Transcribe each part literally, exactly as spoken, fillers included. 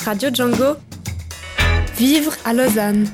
Radio Django. Vivre à Lausanne.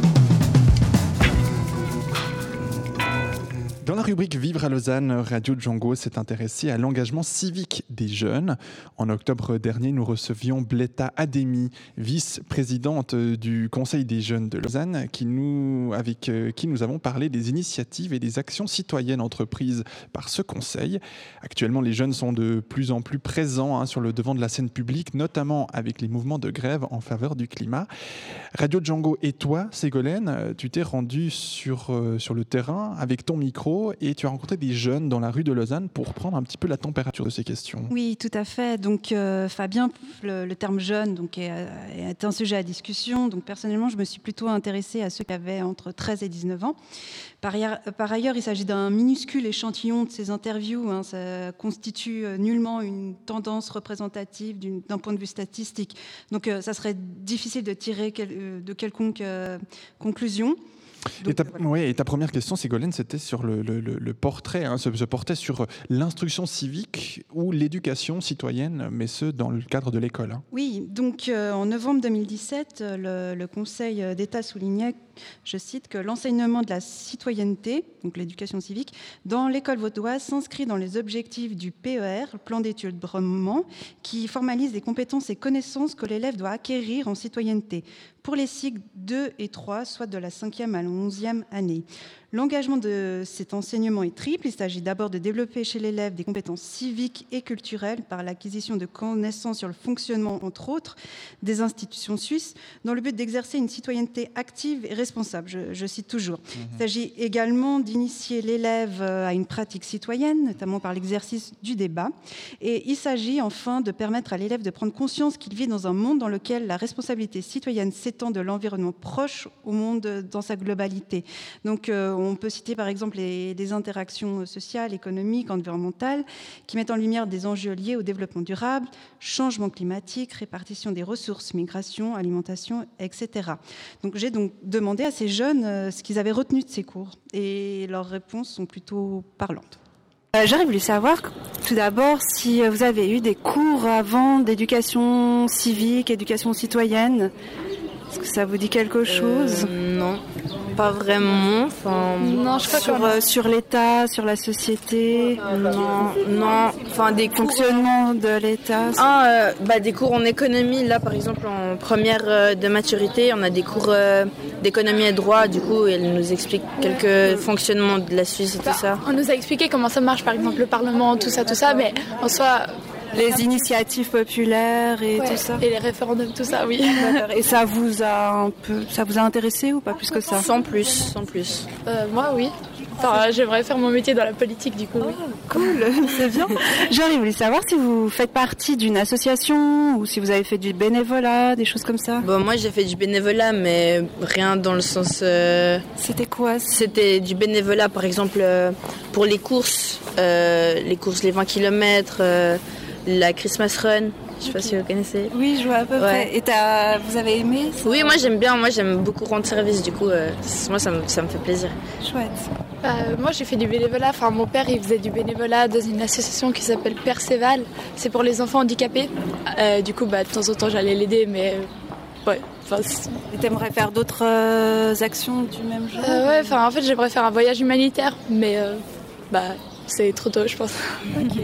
Dans la rubrique Vivre à Lausanne, Radio Django s'est intéressée à l'engagement civique des jeunes. En octobre dernier, nous recevions Bleta Ademi, vice-présidente du Conseil des jeunes de Lausanne, qui nous, avec qui nous avons parlé des initiatives et des actions citoyennes entreprises par ce conseil. Actuellement, les jeunes sont de plus en plus présents hein, sur le devant de la scène publique, notamment avec les mouvements de grève en faveur du climat. Radio Django et toi, Ségolène, tu t'es rendue sur, euh, sur le terrain avec ton micro et tu as rencontré des jeunes dans la rue de Lausanne pour prendre un petit peu la température de ces questions. Oui, tout à fait. Donc, euh, Fabien, le, le terme jeune donc, est, est un sujet à discussion. Donc, personnellement, je me suis plutôt intéressée à ceux qui avaient entre treize et dix-neuf ans. Par ailleurs, par ailleurs il s'agit d'un minuscule échantillon de ces interviews. Hein. Ça constitue nullement une tendance représentative d'une, d'un point de vue statistique. Donc, euh, ça serait difficile de tirer quel, de quelconque euh, conclusion. Donc, et, ta, voilà. ouais, et ta première question, Ségolène, c'était sur le, le, le portrait, hein, ce, ce portrait sur l'instruction civique ou l'éducation citoyenne, mais ce, dans le cadre de l'école. Hein. Oui, donc euh, en novembre deux mille dix-sept, le, le Conseil d'État soulignait, je cite, que l'enseignement de la citoyenneté, donc l'éducation civique, dans l'école vaudoise s'inscrit dans les objectifs du P E R, le plan d'études Bremont, qui formalise les compétences et connaissances que l'élève doit acquérir en citoyenneté pour les cycles deux et trois, soit de la cinquième à la onzième année. L'engagement de cet enseignement est triple. Il s'agit d'abord de développer chez l'élève des compétences civiques et culturelles par l'acquisition de connaissances sur le fonctionnement, entre autres, des institutions suisses, dans le but d'exercer une citoyenneté active et responsable. Je, je cite toujours. Mmh. Il s'agit également d'initier l'élève à une pratique citoyenne, notamment par l'exercice du débat. Et il s'agit enfin de permettre à l'élève de prendre conscience qu'il vit dans un monde dans lequel la responsabilité citoyenne s'étend de l'environnement proche au monde dans sa globalité. Donc, euh, on peut citer par exemple les, les interactions sociales, économiques, environnementales qui mettent en lumière des enjeux liés au développement durable, changement climatique, répartition des ressources, migration, alimentation, et cetera. Donc j'ai donc demandé à ces jeunes euh, ce qu'ils avaient retenu de ces cours et leurs réponses sont plutôt parlantes. Euh, j'aurais voulu savoir tout d'abord si vous avez eu des cours avant d'éducation civique, éducation citoyenne. Est-ce que ça vous dit quelque chose ? euh, Non, pas vraiment. Enfin, non, je crois sur, euh, sur l'État, sur la société. Non, non. Enfin, des fonctionnement de l'État. Ah, euh, bah des cours en économie. Là, par exemple, en première euh, de maturité, on a des cours euh, d'économie et droit. Du coup, elle nous explique quelques fonctionnements de la Suisse et tout ça. On nous a expliqué comment ça marche, par exemple, le Parlement, tout ça, tout ça, mais en soi. Les initiatives populaires et ouais, tout ça. Et les référendums, tout ça, oui. Et ça vous a un peu, ça vous a intéressé ou pas plus que ça ? Sans plus, sans plus. Euh, moi, oui. Enfin, j'aimerais faire mon métier dans la politique, du coup. Oh, oui. Cool, c'est bien. J'aurais voulu savoir si vous faites partie d'une association ou si vous avez fait du bénévolat, des choses comme ça. Bon, moi, j'ai fait du bénévolat, mais rien dans le sens. Euh... C'était quoi ? C'était du bénévolat, par exemple, euh, pour les courses, euh, les courses, les vingt kilomètres. Euh, La Christmas Run, je sais pas si vous connaissez. Oui, je vois à peu ouais. près. Et t'as, vous avez aimé ça ? Oui, moi j'aime bien, moi j'aime beaucoup rendre service, du coup, euh, moi ça me, ça me fait plaisir. Chouette. Euh, moi j'ai fait du bénévolat, enfin mon père il faisait du bénévolat dans une association qui s'appelle Perceval, c'est pour les enfants handicapés. Euh, du coup, bah, de temps en temps j'allais l'aider, mais euh, ouais. Et t'aimerais faire d'autres euh, actions du même genre ? euh, Ouais, enfin en fait j'aimerais faire un voyage humanitaire, mais euh, bah, c'est trop tôt je pense. Ok.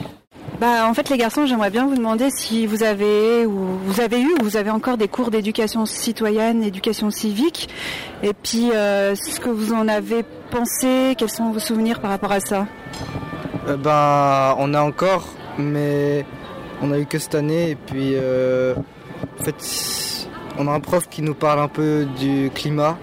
Bah, en fait, les garçons, j'aimerais bien vous demander si vous avez ou vous avez eu ou vous avez encore des cours d'éducation citoyenne, éducation civique, et puis euh, ce que vous en avez pensé, quels sont vos souvenirs par rapport à ça ? euh, Ben, on a encore, mais on a eu que cette année, et puis euh, en fait, on a un prof qui nous parle un peu du climat,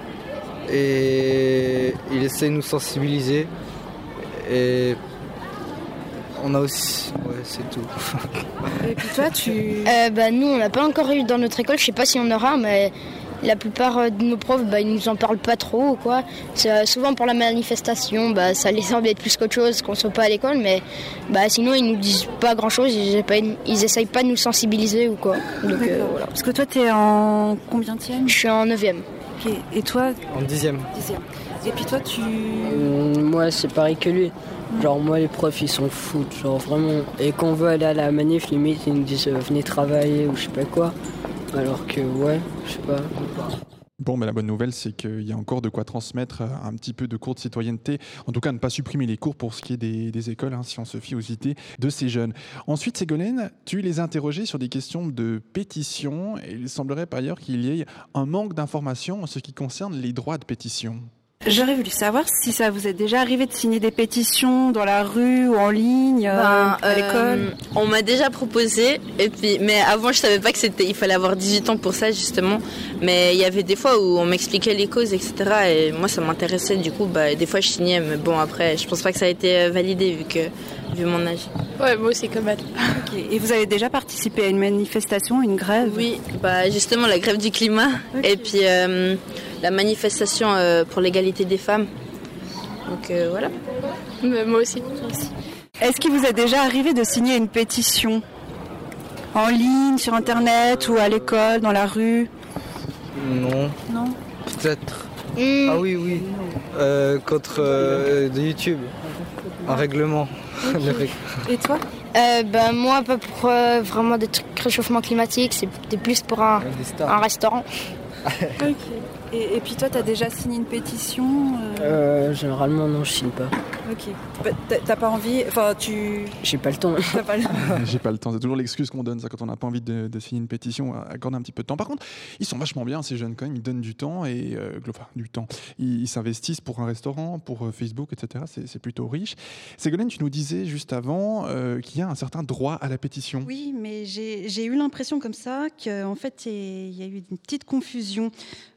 et il essaie de nous sensibiliser, et on a aussi... Ouais, c'est tout. Et puis toi, tu... Euh, bah, nous, on n'a pas encore eu dans notre école. Je sais pas si on aura, mais la plupart de nos profs, bah, ils nous en parlent pas trop, quoi. C'est, souvent pour la manifestation, bah, ça les embête plus qu'autre chose qu'on soit pas à l'école, mais bah, sinon, ils nous disent pas grand-chose. Ils, pas, ils essayent pas de nous sensibiliser ou quoi. Donc, euh, voilà. Parce que toi, t'es en combienième ? Je suis en neuvième. Ok. Et toi ? En dixième. Dixième. Et puis toi, tu... Mmh, moi, c'est pareil que lui. Genre, moi, les profs, ils s'en foutent, genre, vraiment. Et quand on veut aller à la manif, limite, ils nous disent euh, venez travailler ou je sais pas quoi. Alors que, ouais, je sais pas. Bon, mais la bonne nouvelle, c'est qu'il y a encore de quoi transmettre un petit peu de cours de citoyenneté. En tout cas, ne pas supprimer les cours pour ce qui est des, des écoles, hein, si on se fie aux idées de ces jeunes. Ensuite, Ségolène, tu les as interrogés sur des questions de pétition. Et il semblerait par ailleurs qu'il y ait un manque d'informations en ce qui concerne les droits de pétition. J'aurais voulu savoir si ça vous est déjà arrivé de signer des pétitions dans la rue ou en ligne, ben, euh, à euh, l'école. On m'a déjà proposé, et puis, mais avant je savais pas que c'était, il fallait avoir dix-huit ans pour ça justement. Mais il y avait des fois où on m'expliquait les causes, et cetera. Et moi ça m'intéressait, du coup, bah, des fois je signais, mais bon après, je pense pas que ça a été validé vu que vu mon âge. Ouais, moi aussi comme elle. Okay. Et vous avez déjà participé à une manifestation, une grève? Oui, bah justement la grève du climat, okay. Et puis euh, la manifestation euh, pour l'égalité des femmes. Donc euh, voilà. Mais moi aussi. Est-ce qu'il vous est déjà arrivé de signer une pétition en ligne, sur internet ou à l'école, dans la rue? Non. Non. Peut-être. Mmh. Ah oui, oui. Euh, contre euh, de YouTube. Un règlement. Okay. Et toi? euh, ben, Moi, pas pour euh, vraiment des trucs réchauffement climatique, c'était plus pour un, un restaurant. Okay. Et, et puis toi, tu as déjà signé une pétition euh... Euh, Généralement, non, je signe pas. Ok. Bah, t'as pas envie... Enfin, tu... J'ai pas le temps. T'as pas le... J'ai pas le temps. C'est toujours l'excuse qu'on donne, ça, quand on n'a pas envie de, de signer une pétition, accorder un petit peu de temps. Par contre, ils sont vachement bien, ces jeunes, quand même. Ils donnent du temps, et euh, enfin, du temps. Ils, ils s'investissent pour un restaurant, pour euh, Facebook, et cetera. C'est, c'est plutôt riche. Ségolène, tu nous disais juste avant euh, qu'il y a un certain droit à la pétition. Oui, mais j'ai, j'ai eu l'impression comme ça qu'en fait, il y a eu une petite confusion.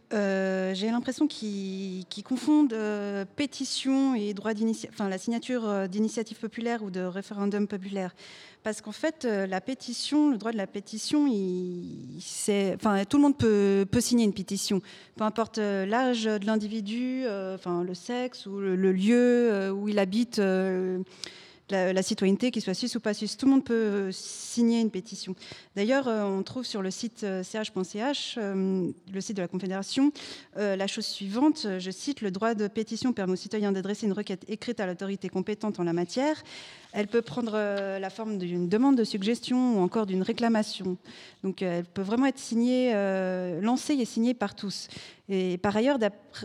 Euh, j'ai l'impression qu'ils, qu'ils confondent euh, pétition et droit d'initiative, enfin la signature euh, d'initiative populaire ou de référendum populaire. Parce qu'en fait, euh, la pétition, le droit de la pétition, il, c'est, enfin, tout le monde peut, peut signer une pétition, peu importe euh, l'âge de l'individu, euh, enfin le sexe ou le, le lieu euh, où il habite. Euh, La, la citoyenneté, qu'il soit suisse ou pas suisse. Tout le monde peut signer une pétition. D'ailleurs, euh, on trouve sur le site euh, c h point c h, euh, le site de la Confédération, euh, la chose suivante, je cite, « Le droit de pétition permet aux citoyens d'adresser une requête écrite à l'autorité compétente en la matière. Elle peut prendre euh, la forme d'une demande de suggestion ou encore d'une réclamation. » Donc, euh, elle peut vraiment être signée, euh, lancée et signée par tous. Et par ailleurs,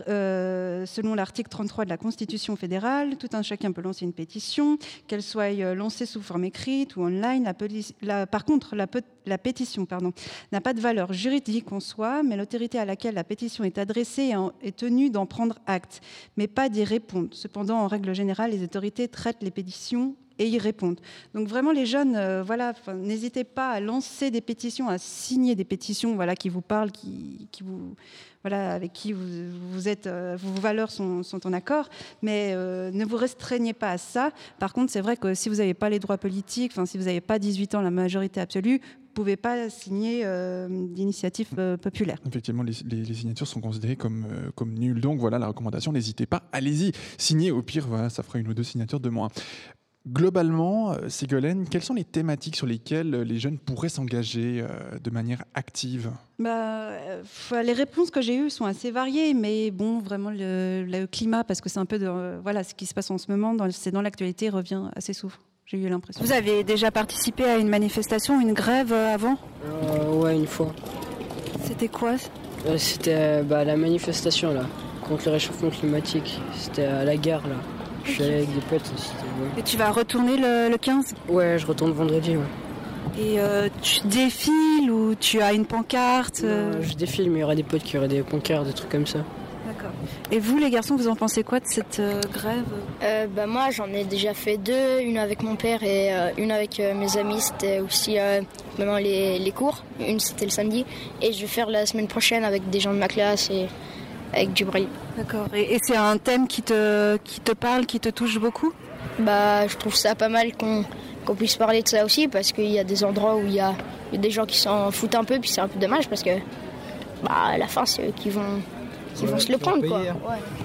euh, selon l'article trente-trois de la Constitution fédérale, tout un chacun peut lancer une pétition, qu'elle soit lancée sous forme écrite ou online. La, la, par contre, la, la pétition pardon, n'a pas de valeur juridique en soi, mais l'autorité à laquelle la pétition est adressée est tenue d'en prendre acte, mais pas d'y répondre. Cependant, en règle générale, les autorités traitent les pétitions et y répondent. Donc vraiment, les jeunes, euh, voilà, n'hésitez pas à lancer des pétitions, à signer des pétitions, voilà, qui vous parlent, qui, qui vous, voilà, avec qui vous, vous êtes, euh, vos valeurs sont, sont en accord, mais euh, ne vous restreignez pas à ça. Par contre, c'est vrai que si vous n'avez pas les droits politiques, enfin, si vous n'avez pas dix-huit ans, la majorité absolue, vous ne pouvez pas signer euh, d'initiative euh, populaire. Effectivement, les, les, les signatures sont considérées comme, euh, comme nulles. Donc voilà la recommandation, n'hésitez pas, allez-y, signez. Au pire, voilà, ça fera une ou deux signatures de moins. Globalement, Ségolène, quelles sont les thématiques sur lesquelles les jeunes pourraient s'engager euh, de manière active ? Bah, euh, les réponses que j'ai eues sont assez variées, mais bon, vraiment le, le climat, parce que c'est un peu de, euh, voilà, ce qui se passe en ce moment, dans, c'est dans l'actualité, revient assez souvent. J'ai eu l'impression. Vous avez déjà participé à une manifestation, une grève euh, avant ? euh, Ouais, une fois. C'était quoi ? euh, C'était bah, la manifestation là, contre le réchauffement climatique. C'était à la gare là. Je suis allé avec des potes aussi. Ouais. Et tu vas retourner le, le quinze ? Ouais, je retourne vendredi, ouais. Et euh, tu défiles ou tu as une pancarte ? euh... Non, je défile, mais il y aura des potes qui auraient des pancartes, des trucs comme ça. D'accord. Et vous, les garçons, vous en pensez quoi de cette euh, grève ? euh, bah, Moi, j'en ai déjà fait deux, une avec mon père et euh, une avec euh, mes amis. C'était aussi euh, maintenant les, les cours. Une, c'était le samedi. Et je vais faire la semaine prochaine avec des gens de ma classe et avec Djibril. D'accord. Et, et c'est un thème qui te, qui te parle, qui te touche beaucoup ? Bah, je trouve ça pas mal qu'on, qu'on puisse parler de ça aussi, parce qu'il y a des endroits où il y a, il y a des gens qui s'en foutent un peu, puis c'est un peu dommage, parce que bah, à la fin, c'est eux qui vont, qui ouais, vont se le prendre. Quoi. Ouais.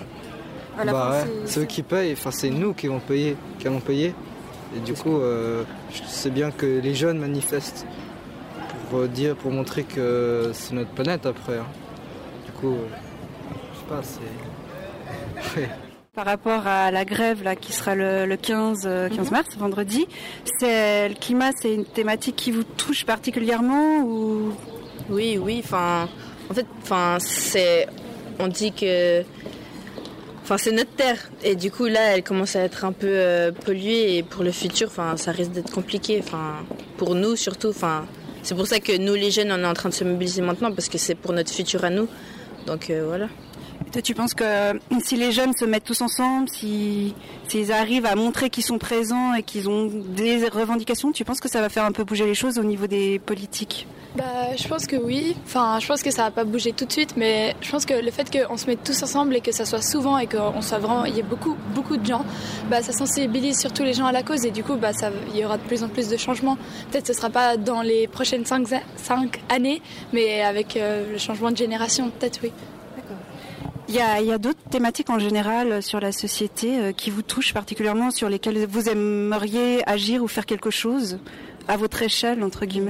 À la bah, fin, ouais. C'est, c'est eux qui payent, enfin, c'est nous qui, vont payer, qui allons payer. Et du coup, euh, c'est bien que les jeunes manifestent pour, dire, pour montrer que c'est notre planète après. Hein. Du coup... Pas, c'est... Par rapport à la grève là, qui sera le, le quinze, quinze mars, vendredi, c'est, le climat, c'est une thématique qui vous touche particulièrement ou Oui, oui. Enfin, en fait, enfin, c'est, on dit que, enfin, c'est notre terre. Et du coup, là, elle commence à être un peu euh, polluée. Et pour le futur, enfin, ça risque d'être compliqué. Enfin, pour nous surtout. Enfin, c'est pour ça que nous, les jeunes, on est en train de se mobiliser maintenant parce que c'est pour notre futur à nous. Donc euh, voilà. Toi, tu penses que si les jeunes se mettent tous ensemble, si, s'ils arrivent à montrer qu'ils sont présents et qu'ils ont des revendications, tu penses que ça va faire un peu bouger les choses au niveau des politiques ? Bah, je pense que oui. Enfin, je pense que ça va pas bouger tout de suite, mais je pense que le fait qu'on se mette tous ensemble et que ça soit souvent et qu'on soit vraiment, il y ait beaucoup, beaucoup de gens, bah, ça sensibilise surtout les gens à la cause et du coup, bah, ça, il y aura de plus en plus de changements. Peut-être que ce sera pas dans les prochaines cinq, cinq années, mais avec euh, le changement de génération, peut-être oui. Il y a, il y a d'autres thématiques en général sur la société euh, qui vous touchent particulièrement, sur lesquelles vous aimeriez agir ou faire quelque chose à votre échelle, entre guillemets ?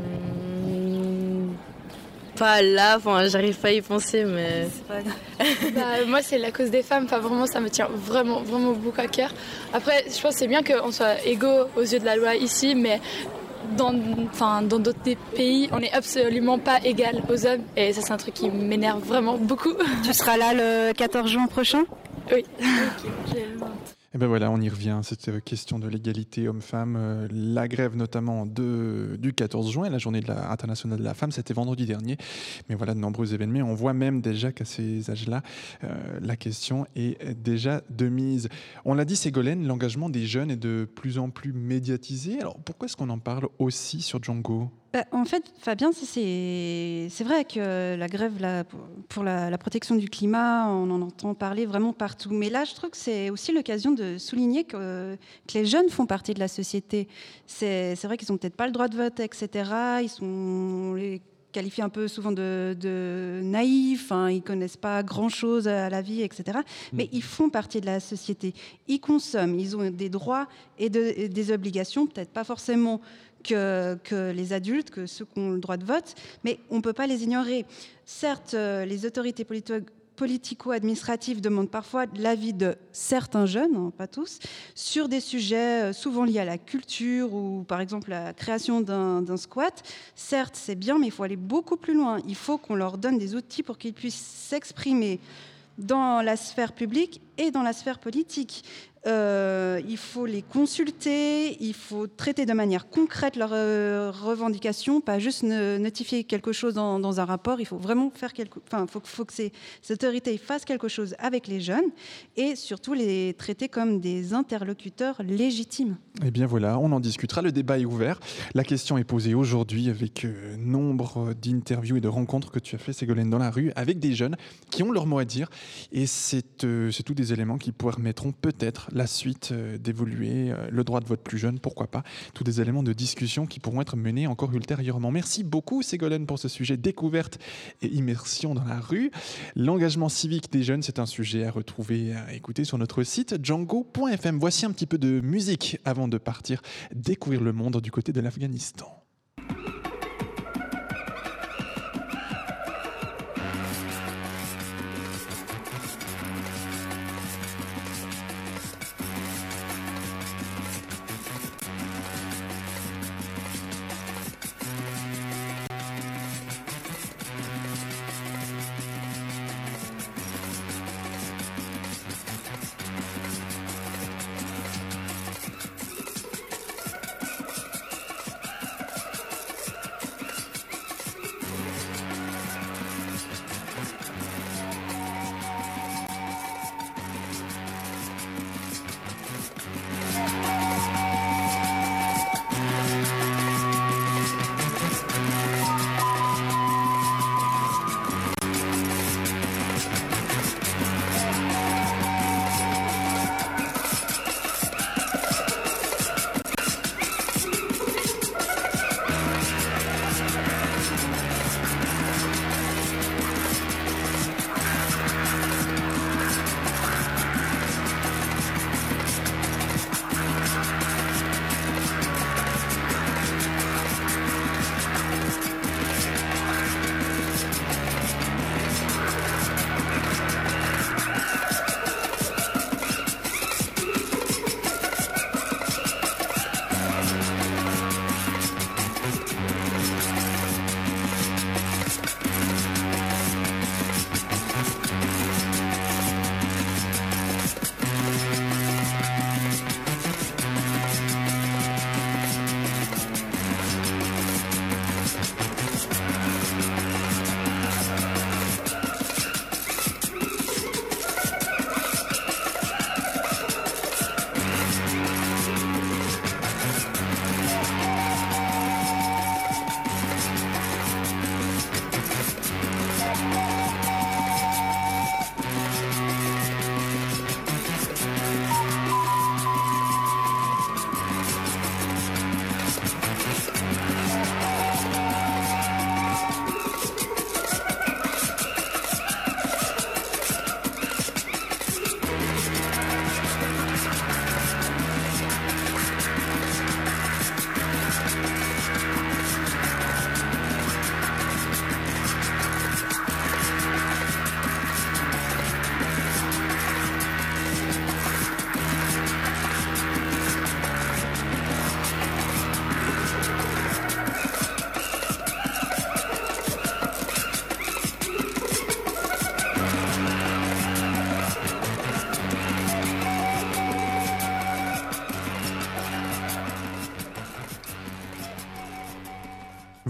Mmh, pas là, enfin, j'arrive pas à y penser, mais... bah, moi, c'est la cause des femmes. Enfin, vraiment, ça me tient vraiment, vraiment beaucoup à cœur. Après, je pense que c'est bien qu'on soit égaux aux yeux de la loi ici, mais... Dans, enfin, dans d'autres pays, on n'est absolument pas égal aux hommes. Et ça, c'est un truc qui m'énerve vraiment beaucoup. Tu seras là le quatorze juin prochain ? Oui. Et ben voilà, on y revient, cette question de l'égalité homme-femme. Euh, la grève notamment de, du quatorze juin, la journée de la, internationale de la femme, c'était vendredi dernier. Mais voilà, de nombreux événements. On voit même déjà qu'à ces âges-là, euh, la question est déjà de mise. On l'a dit, Ségolène, l'engagement des jeunes est de plus en plus médiatisé. Alors pourquoi est-ce qu'on en parle aussi sur Django ? Bah, en fait, Fabien, c'est, c'est vrai que la grève là, pour la, la protection du climat, on en entend parler vraiment partout. Mais là, je trouve que c'est aussi l'occasion de souligner que, que les jeunes font partie de la société. C'est, c'est vrai qu'ils n'ont peut-être pas le droit de vote, et cetera. Ils sont... On les qualifie un peu souvent de, de naïfs, hein, ils ne connaissent pas grand-chose à la vie, et cetera. Mais ils font partie de la société. Ils consomment, ils ont des droits et, de, et des obligations, peut-être pas forcément... Que, que les adultes, que ceux qui ont le droit de vote, mais on ne peut pas les ignorer. Certes, euh, les autorités politi- politico-administratives demandent parfois l'avis de certains jeunes, hein, pas tous, sur des sujets euh, souvent liés à la culture ou par exemple la création d'un, d'un squat. Certes, c'est bien, mais il faut aller beaucoup plus loin. Il faut qu'on leur donne des outils pour qu'ils puissent s'exprimer dans la sphère publique et dans la sphère politique. Euh, il faut les consulter, il faut traiter de manière concrète leurs euh, revendications, pas juste ne, notifier quelque chose dans, dans un rapport. Il faut vraiment faire quelque, enfin, faut, faut que ces, ces autorités fassent quelque chose avec les jeunes et surtout les traiter comme des interlocuteurs légitimes. Eh bien voilà, on en discutera. Le débat est ouvert. La question est posée aujourd'hui avec euh, nombre d'interviews et de rencontres que tu as fait, Ségolène, dans la rue, avec des jeunes qui ont leur mot à dire. Et c'est, euh, c'est tous des éléments qui permettront peut-être la suite euh, d'évoluer, euh, le droit de vote plus jeune, pourquoi pas, tous des éléments de discussion qui pourront être menés encore ultérieurement. Merci beaucoup Ségolène pour ce sujet découverte et immersion dans la rue. L'engagement civique des jeunes, c'est un sujet à retrouver, à écouter sur notre site django point f m. Voici un petit peu de musique avant de partir découvrir le monde du côté de l'Afghanistan.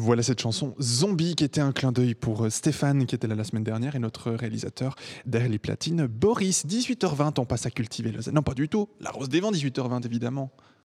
Voilà cette chanson Zombie qui était un clin d'œil pour Stéphane qui était là la semaine dernière et notre réalisateur derrière les platines Boris. dix-huit heures vingt, on passe à cultiver Lausanne. Non, pas du tout. La Rose des Vents, dix-huit heures vingt évidemment.